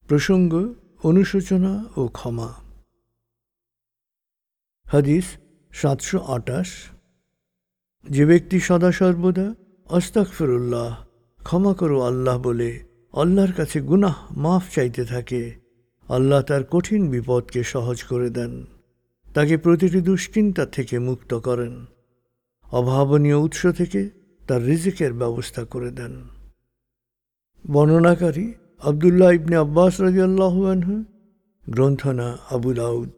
প্রসঙ্গ অনুশোচনা ও ক্ষমা। হাদিস 728। যে ব্যক্তি সদা সর্বদা আস্তাগফিরুল্লাহ, ক্ষমা করো আল্লাহ বলে আল্লাহর কাছে গুনাহ মাফ চাইতে থাকে, আল্লাহ তার কঠিন বিপদকে সহজ করে দেন, তাকে প্রতিটি দুশ্চিন্তা থেকে মুক্ত করেন, অভাবনীয় উৎস থেকে তার রিজিকের ব্যবস্থা করে দেন। বর্ণনাকারী আব্দুল্লাহ ইবনে আব্বাস রাদিয়াল্লাহু আনহু, গ্রন্থনা আবু দাউদ।